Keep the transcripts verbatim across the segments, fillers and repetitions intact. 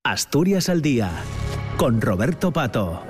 Asturias al día, con Roberto Pato.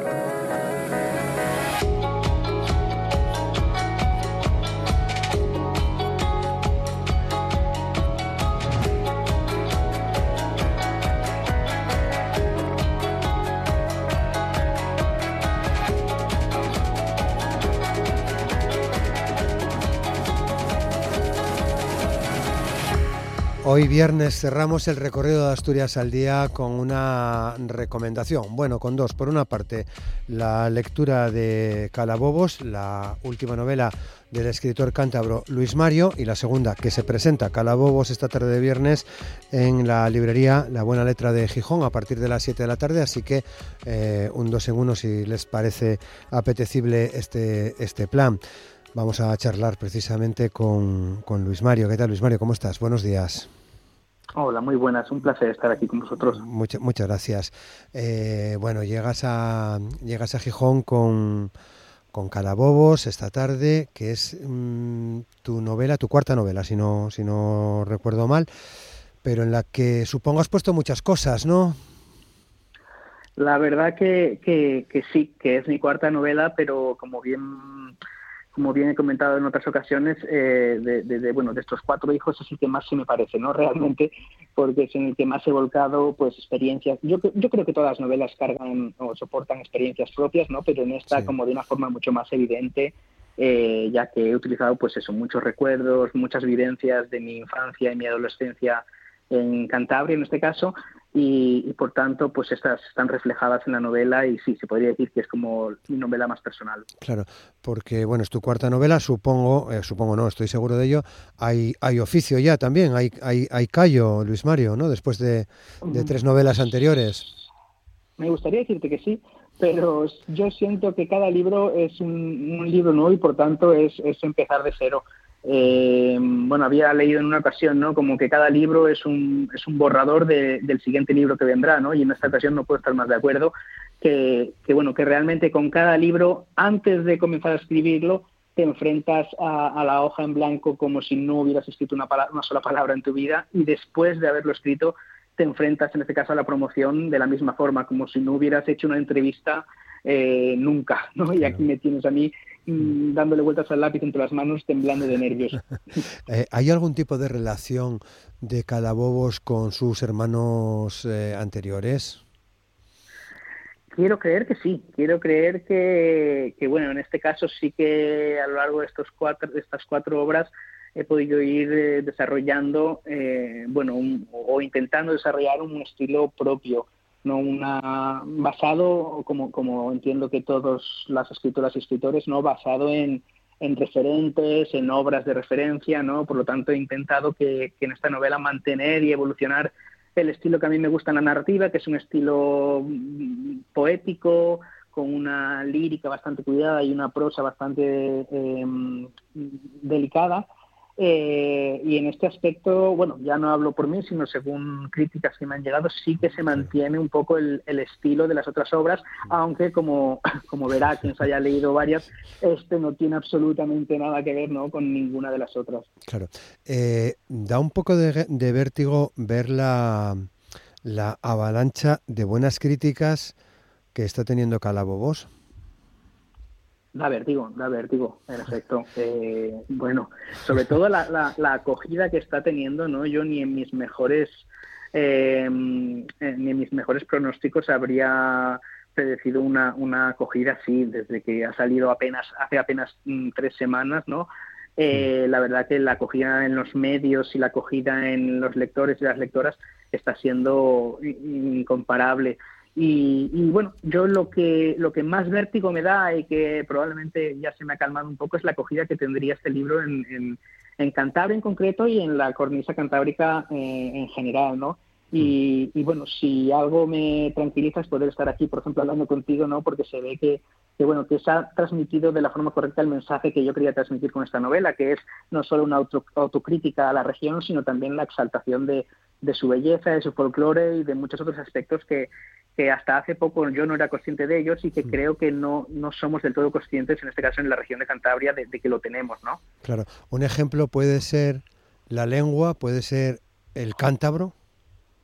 Hoy viernes cerramos el recorrido de Asturias al día con una recomendación, bueno, con dos. Por una parte, la lectura de Calabobos, la última novela del escritor cántabro Luis Mario, y la segunda, que se presenta Calabobos esta tarde de viernes en la librería La Buena Letra de Gijón a partir de las siete de la tarde, así que eh, un dos en uno si les parece apetecible este, este plan. Vamos a charlar precisamente con, con Luis Mario. ¿Qué tal, Luis Mario? ¿Cómo estás? Buenos días. Hola, muy buenas. Un placer estar aquí con vosotros. Muchas, muchas gracias. Eh, bueno, llegas a llegas a Gijón con, con Calabobos esta tarde, que es mmm, tu novela, tu cuarta novela, si no, si no recuerdo mal, pero en la que supongo has puesto muchas cosas, ¿no? La verdad que, que, que sí, que es mi cuarta novela, pero como bien... como bien he comentado en otras ocasiones, eh, de, de, de, bueno, de estos cuatro hijos es el que más se me parece, ¿no? Realmente, porque es en el que más he volcado pues experiencias. Yo, yo creo que todas las novelas cargan o soportan experiencias propias, ¿no? Pero en esta sí, como de una forma mucho más evidente, eh, ya que he utilizado pues eso, muchos recuerdos, muchas vivencias de mi infancia y mi adolescencia en Cantabria, en este caso, y, y por tanto pues estas están reflejadas en la novela y sí, se podría decir que es como mi novela más personal. Claro, porque bueno, es tu cuarta novela, supongo, eh, supongo no, estoy seguro de ello, hay hay oficio ya también, hay hay, hay callo, Luis Mario, ¿no? Después de, de tres novelas anteriores. Me gustaría decirte que sí, pero yo siento que cada libro es un, un libro nuevo y por tanto es, es empezar de cero. Eh, bueno, había leído en una ocasión, ¿no? Como que cada libro es un, es un borrador de, del siguiente libro que vendrá, ¿no? Y en esta ocasión no puedo estar más de acuerdo que, que, bueno, que realmente con cada libro, antes de comenzar a escribirlo, te enfrentas a, a la hoja en blanco como si no hubieras escrito una, pala- una sola palabra en tu vida, y después de haberlo escrito te enfrentas, en este caso, a la promoción de la misma forma, como si no hubieras hecho una entrevista eh, nunca, ¿no? Y aquí me tienes a mí mm, dándole vueltas al lápiz entre las manos, temblando de nervios. eh, ¿Hay algún tipo de relación de Calabobos con sus hermanos eh, anteriores? Quiero creer que sí, quiero creer que, que, bueno, en este caso sí que a lo largo de, estos cuatro, de estas cuatro obras he podido ir eh, desarrollando, eh, bueno, un, o intentando desarrollar un estilo propio, no una basado, como, como entiendo que todas las escritoras y escritores, no basado en, en referentes, en obras de referencia, ¿no? Por lo tanto, he intentado que, que en esta novela mantener y evolucionar el estilo que a mí me gusta en la narrativa, que es un estilo poético, con una lírica bastante cuidada y una prosa bastante eh, delicada. Eh, y en este aspecto, bueno, ya no hablo por mí, sino según críticas que me han llegado, sí que se mantiene un poco el, el estilo de las otras obras, aunque como, como verá quien se haya leído varias, este no tiene absolutamente nada que ver, ¿no?, con ninguna de las otras. Claro. Eh, da un poco de, de vértigo ver la, la avalancha de buenas críticas que está teniendo Calabobos. Da vértigo, da vértigo, en efecto. Eh, bueno, sobre todo la, la, la acogida que está teniendo, ¿no? Yo ni en mis mejores eh, ni en mis mejores pronósticos habría predecido una, una acogida así, desde que ha salido apenas hace apenas mm, tres semanas, ¿no? Eh, la verdad que la acogida en los medios y la acogida en los lectores y las lectoras está siendo incomparable. Y, y bueno, yo lo que lo que más vértigo me da y que probablemente ya se me ha calmado un poco es la acogida que tendría este libro en, en, en Cantabria en concreto y en la cornisa cantábrica eh, en general, ¿no? Y, y bueno, si algo me tranquiliza es poder estar aquí, por ejemplo, hablando contigo, ¿no? Porque se ve que, que bueno, que se ha transmitido de la forma correcta el mensaje que yo quería transmitir con esta novela, que es no solo una auto, autocrítica a la región, sino también la exaltación de, de su belleza, de su folclore y de muchos otros aspectos que que hasta hace poco yo no era consciente de ellos y que creo que no, no somos del todo conscientes, en este caso en la región de Cantabria, de, de que lo tenemos, ¿no? Claro. Un ejemplo puede ser la lengua, puede ser el cántabro.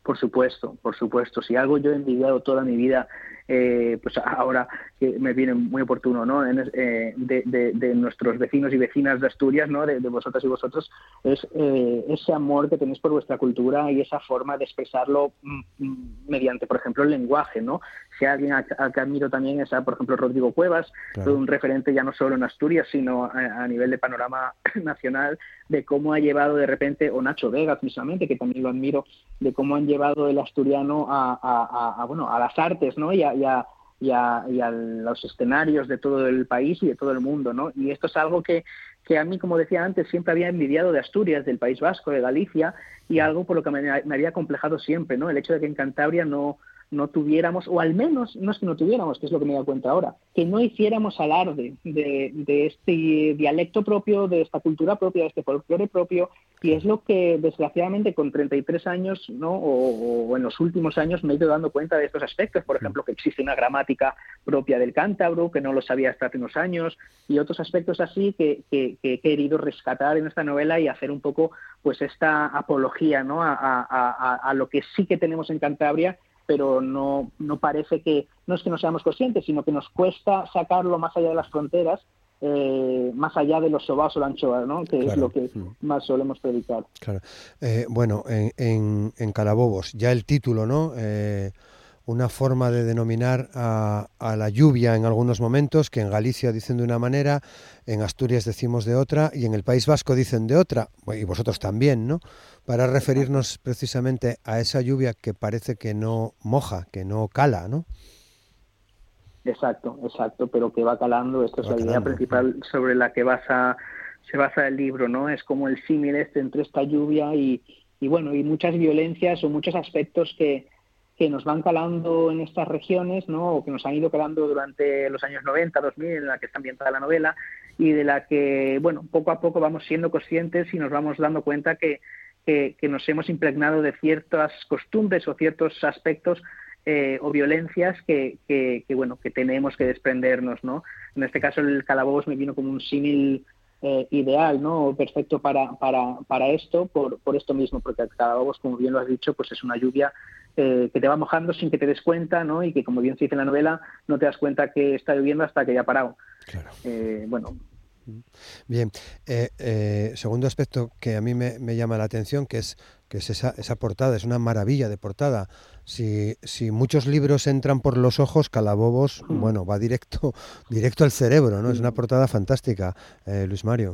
Por supuesto, por supuesto. Si algo yo he envidiado toda mi vida, eh, pues ahora que me viene muy oportuno, ¿no? En, eh, de, de, de nuestros vecinos y vecinas de Asturias, ¿no? De, de vosotras y vosotros, es eh, ese amor que tenéis por vuestra cultura y esa forma de expresarlo mm, mediante, por ejemplo, el lenguaje, ¿no? Si alguien al que admiro también es, a, por ejemplo, Rodrigo Cuevas, claro. Un referente ya no solo en Asturias, sino a, a nivel de panorama nacional, de cómo ha llevado de repente, o Nacho Vega, precisamente, que también lo admiro, de cómo han llevado el asturiano a, a, a, a bueno, a las artes, ¿no? Y a, y, a, y, a, y a los escenarios de todo el país y de todo el mundo, ¿no? Y esto es algo que, que a mí, como decía antes, siempre había envidiado de Asturias, del País Vasco, de Galicia, y algo por lo que me, me había complejado siempre, ¿no? El hecho de que en Cantabria no... no tuviéramos, o al menos, no es que no tuviéramos, que es lo que me he dado cuenta ahora, que no hiciéramos alarde de, de este dialecto propio, de esta cultura propia, de este folclore propio, y es lo que, desgraciadamente, con treinta y tres años, ¿no? o, o en los últimos años me he ido dando cuenta de estos aspectos, por ejemplo, que existe una gramática propia del cántabro, que no lo sabía hasta hace unos años, y otros aspectos así que, que, que he querido rescatar en esta novela y hacer un poco pues esta apología, ¿no? a, a, a, a lo que sí que tenemos en Cantabria, pero no, no parece que, no es que no seamos conscientes, sino que nos cuesta sacarlo más allá de las fronteras, eh, más allá de los sobaos o la anchoa, ¿no? Que claro. Es lo que más solemos predicar. Claro. Eh, bueno, en, en, en Calabobos, ya el título, ¿no? Eh, una forma de denominar a, a la lluvia en algunos momentos, que en Galicia dicen de una manera, en Asturias decimos de otra, y en el País Vasco dicen de otra, y vosotros también, ¿no? Para referirnos precisamente a esa lluvia que parece que no moja, que no cala, ¿no? Exacto, exacto, pero que va calando. Esto es la idea principal sobre la que basa, se basa el libro, ¿no? Es como el símil este entre esta lluvia y, y bueno, y muchas violencias o muchos aspectos que que nos van calando en estas regiones, ¿no? O que nos han ido calando durante los años noventa, dos mil, en la que está ambientada la novela, y de la que, bueno, poco a poco vamos siendo conscientes y nos vamos dando cuenta que, que, que nos hemos impregnado de ciertas costumbres o ciertos aspectos eh, o violencias que, que, que, bueno, que tenemos que desprendernos, ¿no? En este caso el Calabobos me vino como un símil eh, ideal, ¿no? Perfecto para, para, para esto, por, por esto mismo, porque el Calabobos, como bien lo has dicho, pues es una lluvia Eh, que te va mojando sin que te des cuenta, ¿no? Y que, como bien se dice en la novela, no te das cuenta que está lloviendo hasta que ya ha parado. Claro. Eh, bueno. Bien. Eh, eh, segundo aspecto que a mí me, me llama la atención, que es que es esa, esa portada, es una maravilla de portada. Si, si muchos libros entran por los ojos, Calabobos, mm. bueno, va directo, directo al cerebro, ¿no? Mm. Es una portada fantástica, eh, Luis Mario.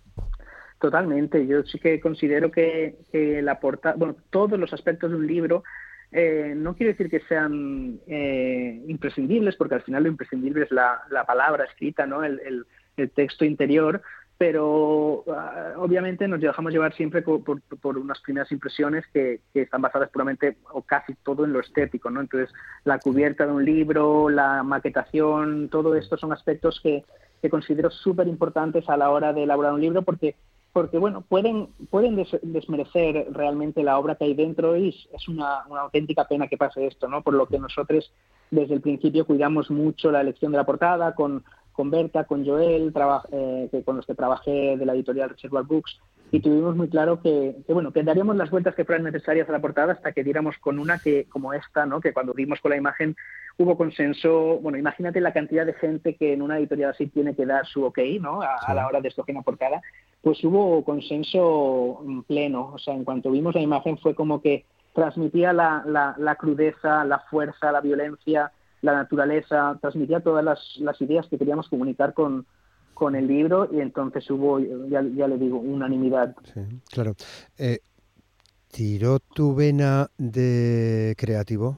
Totalmente. Yo sí que considero que, que la portada, bueno, todos los aspectos de un libro, eh, no quiero decir que sean eh, imprescindibles, porque al final lo imprescindible es la, la palabra escrita, ¿no? El, el, el texto interior, pero uh, obviamente nos dejamos llevar siempre por, por, por unas primeras impresiones que, que están basadas puramente o casi todo en lo estético, ¿no? Entonces, la cubierta de un libro, la maquetación, todo esto son aspectos que, que considero súper importantes a la hora de elaborar un libro, porque porque bueno, pueden pueden des, desmerecer realmente la obra que hay dentro, y es una, una auténtica pena que pase esto, ¿no? Por lo que nosotros desde el principio cuidamos mucho la elección de la portada, con, con Berta, con Joel, traba, eh, que con los que trabajé de la editorial Reservoir Books, y tuvimos muy claro que, que bueno, que daríamos las vueltas que fueran necesarias a la portada hasta que diéramos con una que como esta, ¿no? Que cuando dimos con la imagen hubo consenso. Bueno, imagínate la cantidad de gente que en una editorial así tiene que dar su ok, ¿no? A, sí. a la hora de escoger una portada. Pues hubo consenso pleno. O sea, en cuanto vimos la imagen fue como que transmitía la, la, la crudeza, la fuerza, la violencia, la naturaleza, transmitía todas las, las ideas que queríamos comunicar con, con el libro, y entonces hubo, ya, ya le digo, unanimidad. Sí, claro. Eh, ¿Tiró tu vena de creativo?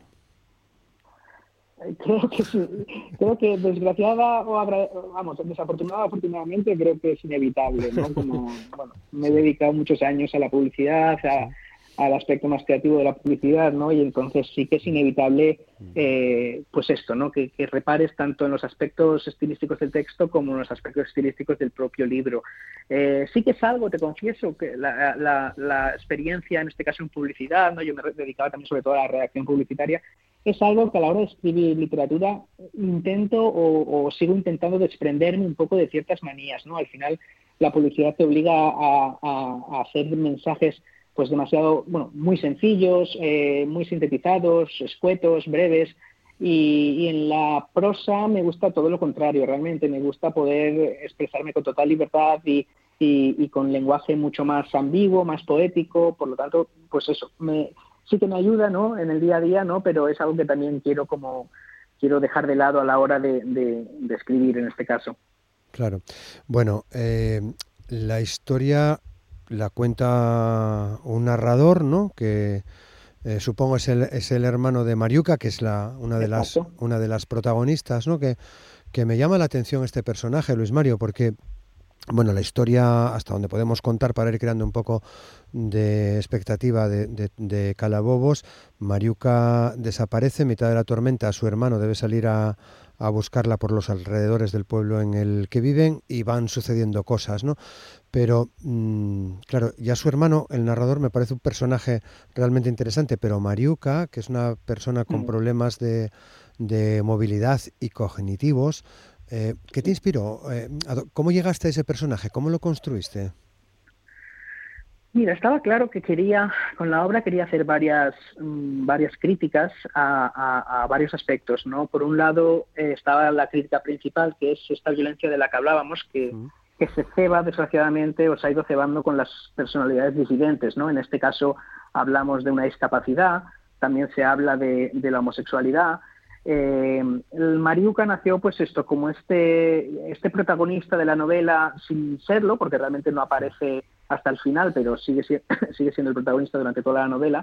Creo que sí. Creo que desgraciada o abra, vamos, desafortunada o afortunadamente creo que es inevitable, ¿no? Como, bueno, me he dedicado muchos años a la publicidad, a, al aspecto más creativo de la publicidad, ¿no? Y entonces sí que es inevitable, eh, pues esto, ¿no? Que, que repares tanto en los aspectos estilísticos del texto como en los aspectos estilísticos del propio libro. Eh, sí que es algo, te confieso, que la, la, la experiencia, en este caso en publicidad, ¿no? Yo me dedicaba también sobre todo a la redacción publicitaria. Es algo que a la hora de escribir literatura intento o, o sigo intentando desprenderme un poco de ciertas manías, ¿no? Al final la publicidad te obliga a, a, a hacer mensajes pues demasiado, bueno, muy sencillos, eh, muy sintetizados, escuetos, breves. Y, y en la prosa me gusta todo lo contrario, realmente me gusta poder expresarme con total libertad y, y, y con lenguaje mucho más ambiguo, más poético. Por lo tanto, pues eso, me, sí que me ayuda, ¿no?, en el día a día, ¿no?, pero es algo que también quiero como quiero dejar de lado a la hora de, de, de escribir en este caso. Claro. Bueno, eh, la historia la cuenta un narrador, ¿no?, que Eh, supongo es el, es el hermano de Mariuca, que es la, una, de las, Exacto. una de las protagonistas, ¿no? Que, que me llama la atención este personaje, Luis Mario, porque, bueno, la historia, hasta donde podemos contar para ir creando un poco de expectativa de, de, de Calabobos, Mariuca desaparece en mitad de la tormenta, su hermano debe salir a, a buscarla por los alrededores del pueblo en el que viven y van sucediendo cosas, ¿no? Pero, mmm, claro, ya su hermano, el narrador, me parece un personaje realmente interesante, pero Mariuca, que es una persona con Mm. problemas de, de movilidad y cognitivos, eh, ¿qué te inspiró? Eh, ¿Cómo llegaste a ese personaje? ¿Cómo lo construiste? Mira, estaba claro que quería, con la obra quería hacer varias, mmm, varias críticas a, a, a varios aspectos, ¿no? Por un lado eh, estaba la crítica principal, que es esta violencia de la que hablábamos, que, Mm. que se ceba, desgraciadamente, o se ha ido cebando con las personalidades disidentes, ¿no? En este caso hablamos de una discapacidad, también se habla de, de la homosexualidad. Eh, el Mariuca nació, pues esto, como este, este protagonista de la novela sin serlo, porque realmente no aparece hasta el final, pero sigue, sigue siendo el protagonista durante toda la novela.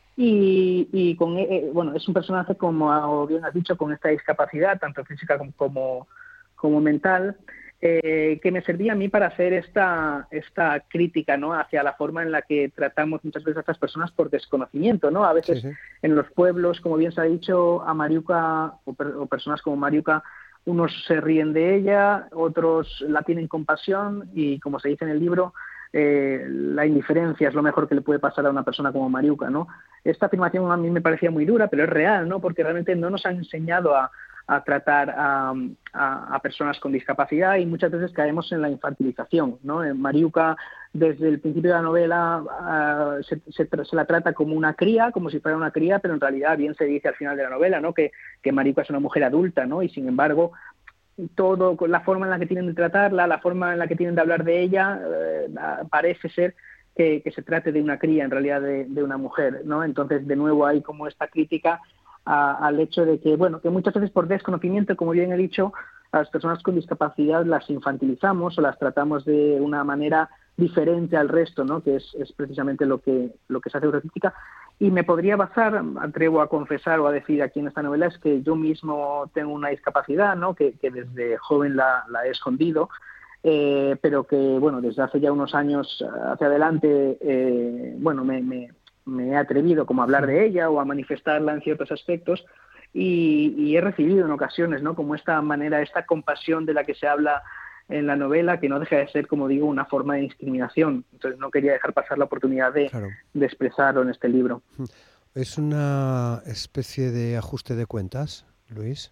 Y, y con, eh, bueno, es un personaje, como bien has dicho, con esta discapacidad, tanto física como, como, como mental, eh, que me servía a mí para hacer esta, esta crítica, ¿no?, hacia la forma en la que tratamos muchas veces a estas personas por desconocimiento, ¿no? A veces Sí, sí. en los pueblos, como bien se ha dicho, a Mariuca o, per, o personas como Mariuca, unos se ríen de ella, otros la tienen compasión y, como se dice en el libro, Eh, la indiferencia es lo mejor que le puede pasar a una persona como Mariuca, ¿no? Esta afirmación a mí me parecía muy dura, pero es real, ¿no? Porque realmente no nos han enseñado a, a tratar a, a, a personas con discapacidad y muchas veces caemos en la infantilización, ¿no? En Mariuca, desde el principio de la novela, uh, se, se, se la trata como una cría, como si fuera una cría, pero en realidad bien se dice al final de la novela, ¿no?, que, que Mariuca es una mujer adulta, ¿no? Y sin embargo, todo, la forma en la que tienen de tratarla, la forma en la que tienen de hablar de ella, eh, parece ser que, que se trate de una cría, en realidad de, de una mujer, ¿no? Entonces, de nuevo, hay como esta crítica a, al hecho de que, bueno, que muchas veces por desconocimiento, como bien he dicho, a las personas con discapacidad las infantilizamos o las tratamos de una manera diferente al resto, ¿no?, que es, es precisamente lo que, lo que se hace autocrítica. Y me podría basar, atrevo a confesar o a decir aquí en esta novela, es que yo mismo tengo una discapacidad, ¿no?, que, que desde joven la, la he escondido, eh, pero que, bueno, desde hace ya unos años hacia adelante, eh, bueno, me, me, me he atrevido como a hablar de ella o a manifestarla en ciertos aspectos y, y he recibido en ocasiones, ¿no?, como esta manera, esta compasión de la que se habla en la novela, que no deja de ser, como digo, una forma de discriminación. Entonces no quería dejar pasar la oportunidad de, Claro. de expresarlo en este libro. ¿Es una especie de ajuste de cuentas, Luis?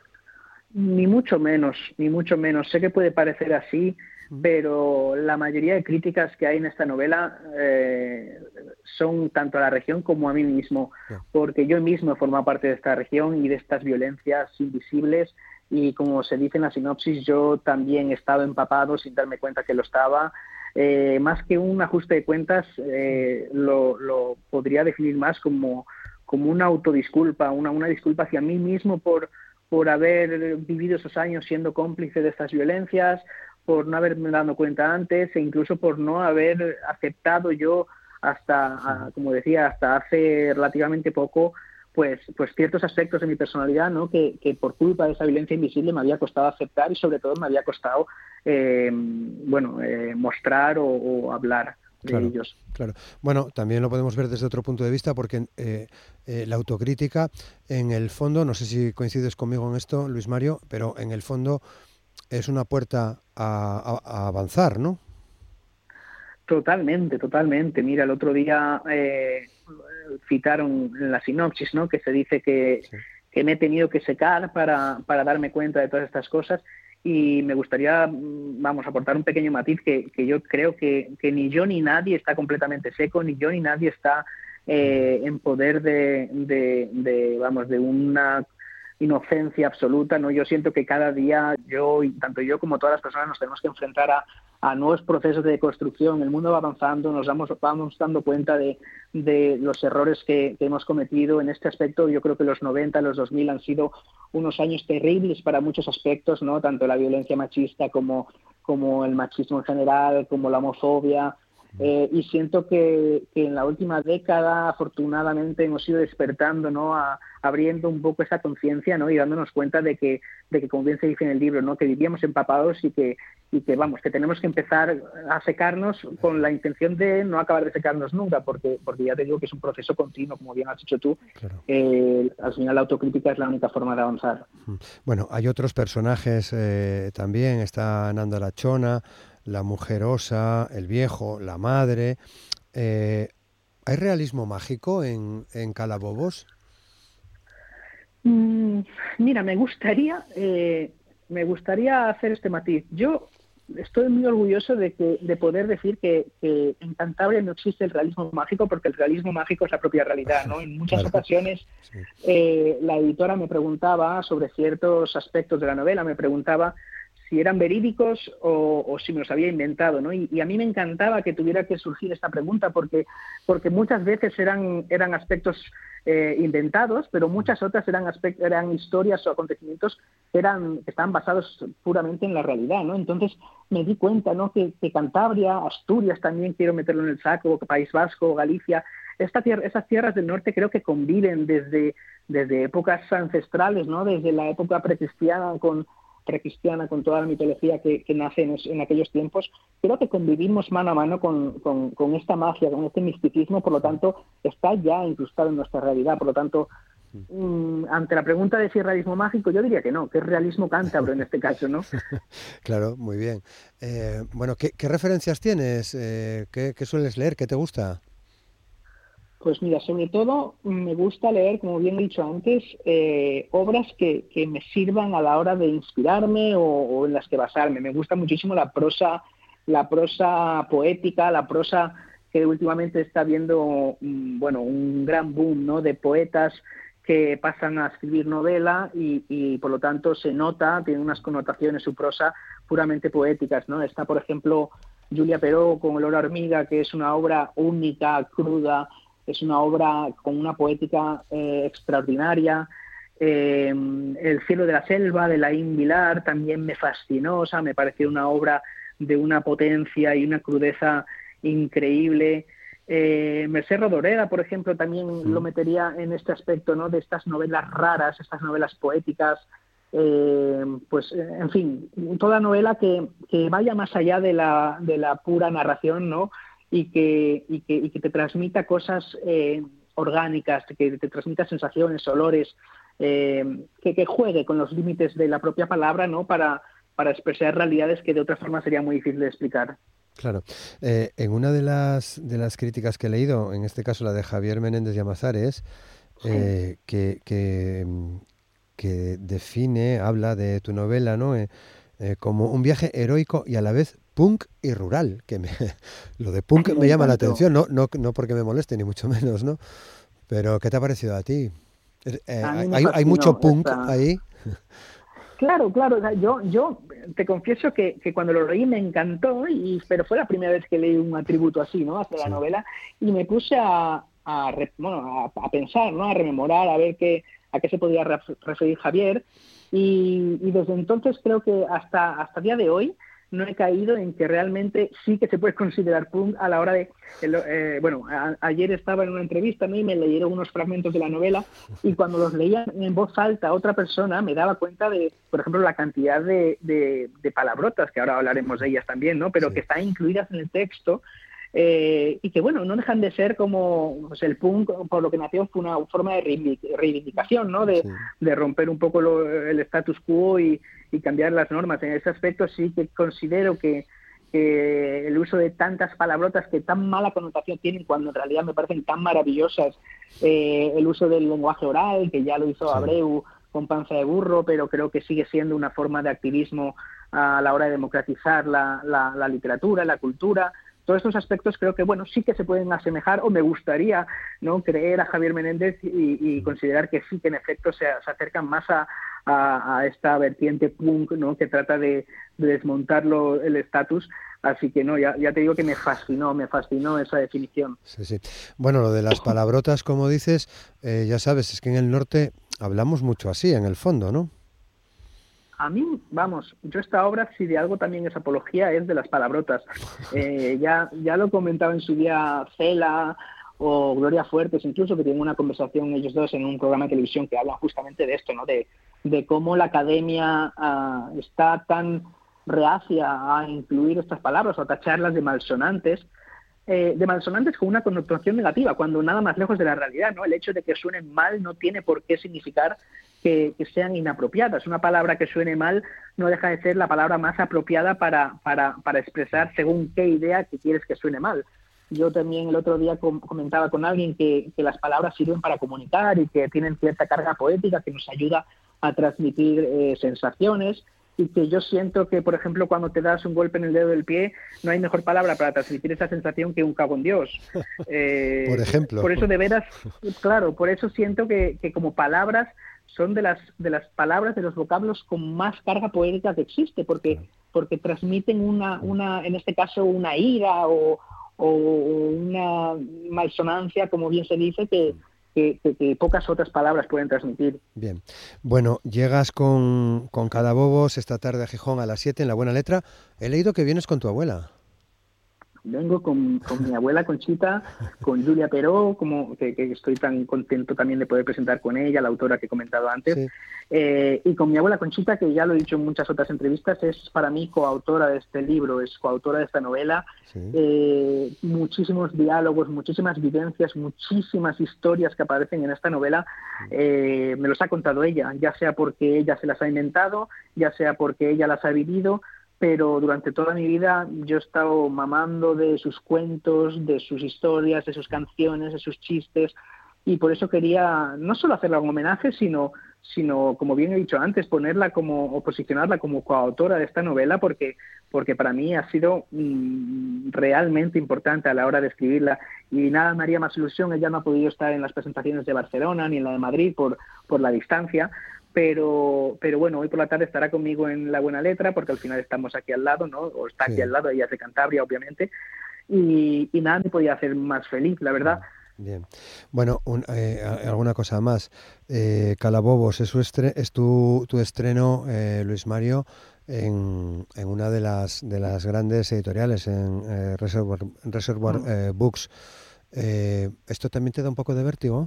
Ni mucho menos, ni mucho menos. Sé que puede parecer así, pero la mayoría de críticas que hay en esta novela eh, son tanto a la región como a mí mismo, porque yo mismo he formado parte de esta región y de estas violencias invisibles. Y como se dice en la sinopsis, yo también he estado empapado sin darme cuenta que lo estaba. Eh, más que un ajuste de cuentas, eh, lo, lo podría definir más como, como una autodisculpa, una, una disculpa hacia mí mismo por, por haber vivido esos años siendo cómplice de estas violencias, por no haberme dado cuenta antes e incluso por no haber aceptado yo hasta, como decía, hasta hace relativamente poco, pues pues ciertos aspectos de mi personalidad, ¿no?, que, que por culpa de esa violencia invisible me había costado aceptar y sobre todo me había costado eh, bueno eh, mostrar o, o hablar de claro, ellos. Claro. Bueno, también lo podemos ver desde otro punto de vista porque eh, eh, la autocrítica, en el fondo, no sé si coincides conmigo en esto, Luis Mario, pero en el fondo es una puerta a, a, a avanzar, ¿no? Totalmente, totalmente. Mira, el otro día eh, citaron en la sinopsis, ¿no?, que se dice que, sí. que me he tenido que secar para, para darme cuenta de todas estas cosas. y me gustaría, vamos, aportar un pequeño matiz que, que yo creo que, que ni yo ni nadie está completamente seco, ni yo ni nadie está eh, en poder de, de, de, vamos, de una inocencia absoluta, ¿no? Yo siento que cada día yo, y tanto yo como todas las personas, nos tenemos que enfrentar a, a nuevos procesos de construcción. El mundo va avanzando, nos damos, vamos dando cuenta de, de los errores que, que hemos cometido en este aspecto. Yo creo que los noventa, los dos mil han sido unos años terribles para muchos aspectos, ¿no? Tanto la violencia machista como, como el machismo en general, como la homofobia. Eh, y siento que, que en la última década, afortunadamente, hemos ido despertando, ¿no? A, abriendo un poco esa conciencia, ¿no? Y dándonos cuenta de que, de que, como bien se dice en el libro, ¿no? Que vivíamos empapados y que, y que, vamos, que tenemos que empezar a secarnos con la intención de no acabar de secarnos nunca, porque, porque ya te digo que es un proceso continuo, como bien has dicho tú. Claro. Eh, al final la autocrítica es la única forma de avanzar. Bueno, hay otros personajes eh, también, está Nando la Chona, la mujer osa, el viejo, la madre. Eh, ¿Hay realismo mágico en, en Calabobos? Mm, mira, me gustaría, eh, me gustaría hacer este matiz. Yo estoy muy orgulloso de que de poder decir que, que en Cantabria no existe el realismo mágico, porque el realismo mágico es la propia realidad, ¿no? En muchas claro. ocasiones sí. eh, la editora me preguntaba sobre ciertos aspectos de la novela, me preguntaba si eran verídicos o, o si me los había inventado, ¿no? Y, y a mí me encantaba que tuviera que surgir esta pregunta porque, porque muchas veces eran, eran aspectos eh, inventados, pero muchas otras eran, aspect- eran historias o acontecimientos que, eran, que estaban basados puramente en la realidad, ¿no? Entonces me di cuenta, ¿no? que, que Cantabria, Asturias también quiero meterlo en el saco, País Vasco, Galicia, esta tierra, esas tierras del norte creo que conviven desde, desde épocas ancestrales, ¿no? Desde la época precristiana con precristiana, con toda la mitología que, que nace en, en aquellos tiempos, creo que convivimos mano a mano con, con, con esta magia, con este misticismo, por lo tanto, está ya incrustado en nuestra realidad. Por lo tanto, mmm, ante la pregunta de si es realismo mágico, yo diría que no, que es realismo cántabro en este caso, ¿no? Claro, muy bien. Eh, bueno, ¿qué, qué referencias tienes? Eh, ¿qué, ¿Qué sueles leer? ¿Qué te gusta? Pues mira, sobre todo me gusta leer, como bien he dicho antes, eh, obras que, que me sirvan a la hora de inspirarme o, o en las que basarme. Me gusta muchísimo la prosa, la prosa poética, la prosa que últimamente está viendo, bueno, un gran boom, ¿no? De poetas que pasan a escribir novela y, y por lo tanto se nota, tiene unas connotaciones su prosa puramente poéticas, ¿no? Está, por ejemplo, Julia Peró con El oro hormiga, que es una obra única, cruda. Es una obra con una poética eh, extraordinaria. Eh, El cielo de la selva, de Laín Vilar, también me fascinó. O sea, me pareció una obra de una potencia y una crudeza increíble. Eh, Mercè Rodoreda, por ejemplo, también sí. lo metería en este aspecto, ¿no? De estas novelas raras, estas novelas poéticas. Eh, pues, en fin, toda novela que, que vaya más allá de la, de la pura narración, ¿no? Y que, y, que, y que te transmita cosas eh, orgánicas, que te transmita sensaciones, olores, eh, que, que juegue con los límites de la propia palabra, ¿no? Para, para expresar realidades que de otra forma sería muy difícil de explicar. Claro. Eh, en una de las, de las críticas que he leído, en este caso la de Javier Menéndez Llamazares, eh, sí. que, que, que define, habla de tu novela, ¿no? Eh, eh, como un viaje heroico y a la vez punk y rural, que me, lo de punk me, me llama la atención, no, no, no porque me moleste, ni mucho menos, ¿no? Pero, ¿qué te ha parecido a ti? Eh, a hay, hay mucho punk esta... ahí. Claro, claro, o sea, yo, yo te confieso que, que cuando lo leí me encantó, y, pero fue la primera vez que leí un atributo así, ¿no? Hacia sí. la novela, y me puse a, a, bueno, a, a pensar, ¿no? A rememorar, a ver qué, a qué se podía referir Javier, y, y desde entonces creo que hasta, hasta el día de hoy no he caído en que realmente sí que se puede considerar punk a la hora de... Eh, bueno, a, ayer estaba en una entrevista, ¿no? Y me leyeron unos fragmentos de la novela, y cuando los leía en voz alta a otra persona me daba cuenta de, por ejemplo, la cantidad de, de, de palabrotas, que ahora hablaremos de ellas también, ¿no? Pero sí. que están incluidas en el texto, eh, y que, bueno, no dejan de ser como pues, el punk, por lo que nació, fue una forma de reivindicación, ¿no? De, sí. de romper un poco lo, el status quo y y cambiar las normas. En ese aspecto sí que considero que, que el uso de tantas palabrotas que tan mala connotación tienen cuando en realidad me parecen tan maravillosas, eh, el uso del lenguaje oral, que ya lo hizo sí. Abreu con panza de burro, pero creo que sigue siendo una forma de activismo a la hora de democratizar la, la, la literatura, la cultura. Todos estos aspectos creo que, bueno, sí que se pueden asemejar, o me gustaría, ¿no?, creer a Javier Menéndez y, y considerar que sí, que en efecto se, se acercan más a, a, a esta vertiente punk, ¿no?, que trata de, de desmontarlo el estatus. Así que no, ya, ya te digo que me fascinó, me fascinó esa definición. Sí, sí. Bueno, lo de las palabrotas, como dices, eh, ya sabes, es que en el norte hablamos mucho así, en el fondo, ¿no? A mí, vamos, yo esta obra, si de algo también es apología, es de las palabrotas. Eh, ya, ya lo comentaba en su día Cela o Gloria Fuertes, incluso, que tienen una conversación ellos dos en un programa de televisión que hablan justamente de esto, ¿no? De, de cómo la academia uh, está tan reacia a incluir estas palabras o a tacharlas de malsonantes, eh, de malsonantes con una connotación negativa, cuando nada más lejos de la realidad, ¿no? El hecho de que suenen mal no tiene por qué significar que, que sean inapropiadas. Una palabra que suene mal no deja de ser la palabra más apropiada para, para, para expresar según qué idea que quieres que suene mal. Yo también el otro día com- comentaba con alguien que, que las palabras sirven para comunicar y que tienen cierta carga poética que nos ayuda a transmitir eh, sensaciones, y que yo siento que, por ejemplo, cuando te das un golpe en el dedo del pie, no hay mejor palabra para transmitir esa sensación que un cago en Dios. Eh, por ejemplo. Por eso, de veras, claro, por eso siento que, que como palabras son de las de las palabras, de los vocablos con más carga poética que existe, porque porque transmiten una, una en este caso, una ira o, o una malsonancia, como bien se dice, que Que, que, que pocas otras palabras pueden transmitir. Bien. Bueno, llegas con, con Calabobos esta tarde a Gijón a las siete en La Buena Letra. He leído que vienes con tu abuela. Vengo con, con mi abuela Conchita, con Julia Peró, como que, que estoy tan contento también de poder presentar con ella, la autora que he comentado antes, sí. eh, y con mi abuela Conchita, que ya lo he dicho en muchas otras entrevistas, es para mí coautora de este libro, es coautora de esta novela. Sí. Eh, muchísimos diálogos, muchísimas vivencias, muchísimas historias que aparecen en esta novela, eh, me los ha contado ella, ya sea porque ella se las ha inventado, ya sea porque ella las ha vivido, pero durante toda mi vida yo he estado mamando de sus cuentos, de sus historias, de sus canciones, de sus chistes, y por eso quería no solo hacerle un homenaje, sino, sino como bien he dicho antes, ponerla como, o posicionarla como coautora de esta novela, porque, porque para mí ha sido mmm, realmente importante a la hora de escribirla, y nada me haría más ilusión. Ella no ha podido estar en las presentaciones de Barcelona ni en la de Madrid por, por la distancia, Pero, pero bueno, hoy por la tarde estará conmigo en La Buena Letra, porque al final estamos aquí al lado, ¿no? O está aquí sí. al lado, ella es de Cantabria, obviamente, y, y nada me podía hacer más feliz, la verdad. Bien. Bueno, un, eh, alguna cosa más. Eh, Calabobos es, su estre es tu, tu estreno, eh, Luis Mario, en, en una de las, de las grandes editoriales, en eh, Reservoir, Reservoir mm. eh, Books. Eh, ¿Esto también te da un poco de vértigo?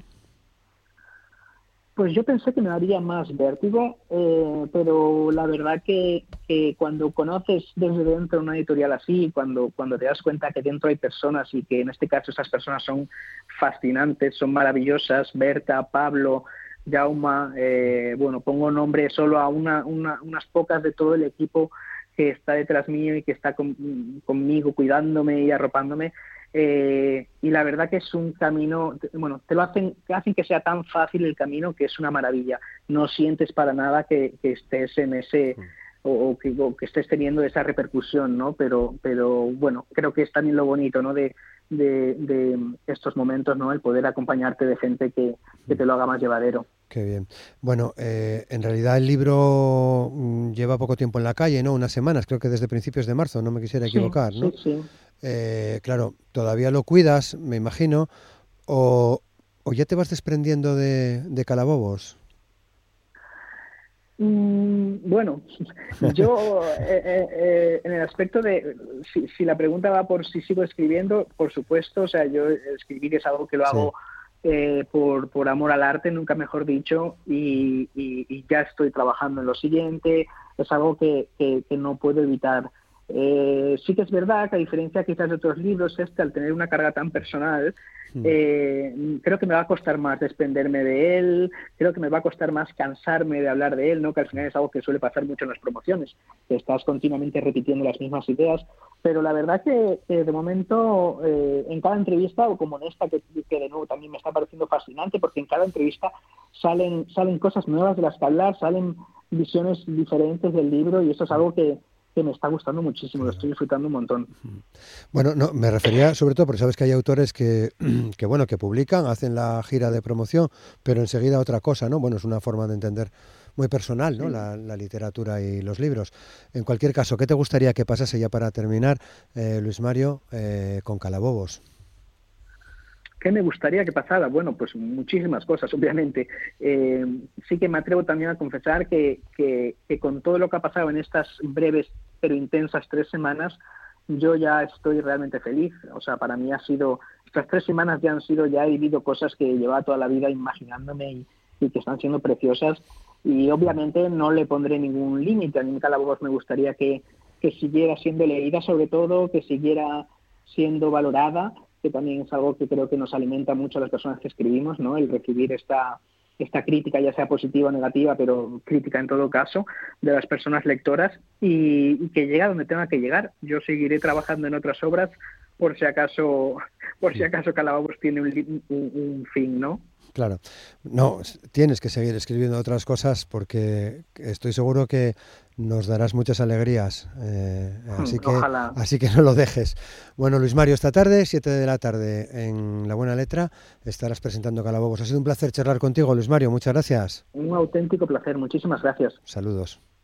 Pues yo pensé que me daría más vértigo, eh, pero la verdad que, que cuando conoces desde dentro una editorial así, cuando, cuando te das cuenta que dentro hay personas, y que en este caso esas personas son fascinantes, son maravillosas, Berta, Pablo, Jauma, eh, bueno, pongo nombre solo a una, una, unas pocas de todo el equipo que está detrás mío y que está con, conmigo, cuidándome y arropándome. Eh, y la verdad que es un camino, bueno, te lo hacen, te hacen que sea tan fácil el camino, que es una maravilla. No sientes para nada que, que estés en ese, o, o, que, o que estés teniendo esa repercusión, ¿no? Pero, pero bueno, creo que es también lo bonito, ¿no? De, de, de estos momentos, ¿no? El poder acompañarte de gente que, que te lo haga más llevadero. Qué bien. Bueno, eh, en realidad el libro lleva poco tiempo en la calle, ¿no? Unas semanas, creo que desde principios de marzo, no me quisiera equivocar, sí, ¿no? Sí, sí. Eh, claro, todavía lo cuidas, me imagino, o, o ya te vas desprendiendo de, de Calabobos. Mm, bueno, yo eh, eh, en el aspecto de si, si la pregunta va por si sigo escribiendo, por supuesto, o sea, yo escribir es algo que lo sí. hago eh, por, por amor al arte, nunca mejor dicho, y, y, y ya estoy trabajando en lo siguiente, es algo que, que, que no puedo evitar. Eh, sí que es verdad que, a diferencia quizás de otros libros, este, al tener una carga tan personal, Eh, creo que me va a costar más desprenderme de él, creo que me va a costar más cansarme de hablar de él, ¿no? Que al final es algo que suele pasar mucho en las promociones, que estás continuamente repitiendo las mismas ideas, pero la verdad que eh, de momento eh, en cada entrevista, o como en esta que, que de nuevo también me está pareciendo fascinante, porque en cada entrevista salen, salen cosas nuevas de las que hablar, salen visiones diferentes del libro, y eso es algo que que me está gustando muchísimo, lo estoy disfrutando un montón. Bueno, no, me refería sobre todo porque sabes que hay autores que, que bueno, que publican, hacen la gira de promoción, pero enseguida otra cosa, ¿no? Bueno, es una forma de entender muy personal, ¿no? Sí. La, la literatura y los libros. En cualquier caso, ¿qué te gustaría que pasase ya para terminar, eh, Luis Mario, eh, con Calabobos? ¿Qué me gustaría que pasara? Bueno, pues muchísimas cosas, obviamente. Eh, sí que me atrevo también a confesar que, que, que con todo lo que ha pasado en estas breves pero intensas tres semanas, yo ya estoy realmente feliz. O sea, para mí ha sido, estas tres semanas ya han sido, ya he vivido cosas que llevaba toda la vida imaginándome y, y que están siendo preciosas. Y obviamente no le pondré ningún límite. A mí Calabobos me gustaría que, que siguiera siendo leída, sobre todo, que siguiera siendo valorada, que también es algo que creo que nos alimenta mucho a las personas que escribimos, ¿no? El recibir esta, esta crítica, ya sea positiva o negativa, pero crítica en todo caso, de las personas lectoras, y, y que llegue a donde tenga que llegar. Yo seguiré trabajando en otras obras por si acaso, por si acaso Calabobos tiene un, un, un fin, ¿no? Claro, no, tienes que seguir escribiendo otras cosas porque estoy seguro que nos darás muchas alegrías, eh, así que Ojalá. así que no lo dejes. Bueno, Luis Mario, esta tarde, siete de la tarde, en La Buena Letra, estarás presentando Calabobos. Ha sido un placer charlar contigo, Luis Mario, muchas gracias. Un auténtico placer, muchísimas gracias. Saludos.